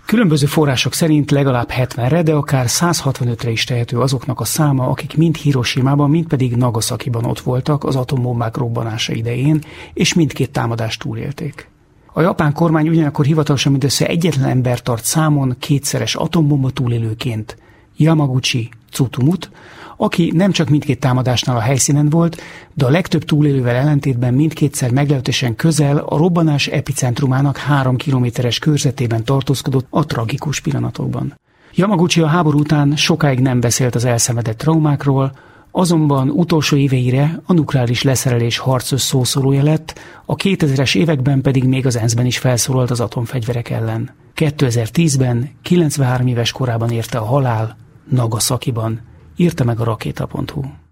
Különböző források szerint legalább 70-re, de akár 165-re is tehető azoknak a száma, akik mind Hiroshimában, mind pedig Nagasakiban ott voltak az atombombák robbanása idején, és mindkét támadást túlélték. A japán kormány ugyanakkor hivatalosan mindössze egyetlen ember tart számon kétszeres atombomba túlélőként, Yamaguchi Tsutomut, aki nem csak mindkét támadásnál a helyszínen volt, de a legtöbb túlélővel ellentétben mindkétszer meglehetősen közel a robbanás epicentrumának 3 kilométeres körzetében tartózkodott a tragikus pillanatokban. Yamaguchi a háború után sokáig nem beszélt az elszenvedett traumákról, azonban utolsó éveire a nukleáris leszerelés harcos szószólója lett, a 2000-es években pedig még az ENSZ-ben is felszólalt az atomfegyverek ellen. 2010-ben, 93 éves korában érte a halál Nagasakiban, írta meg a rakéta.hu.